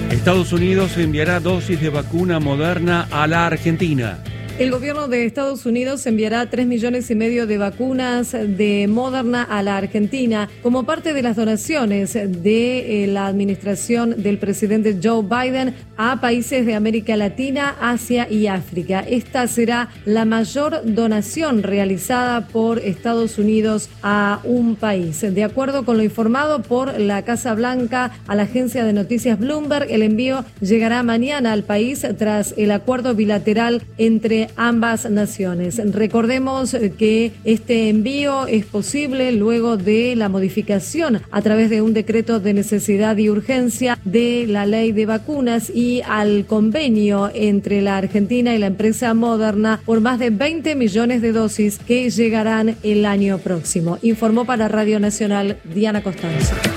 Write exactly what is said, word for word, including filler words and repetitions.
Estados Unidos enviará dosis de vacuna Moderna a la Argentina. El gobierno de Estados Unidos enviará tres millones y medio de vacunas de Moderna a la Argentina como parte de las donaciones de eh, la administración del presidente Joe Biden a países de América Latina, Asia y África. Esta será la mayor donación realizada por Estados Unidos a un país. De acuerdo con lo informado por la Casa Blanca a la agencia de noticias Bloomberg, el envío llegará mañana al país tras el acuerdo bilateral entre ambas naciones. Recordemos que este envío es posible luego de la modificación a través de un decreto de necesidad y urgencia de la ley de vacunas y al convenio entre la Argentina y la empresa Moderna por más de veinte millones de dosis que llegarán el año próximo. Informó para Radio Nacional Diana Costanzo.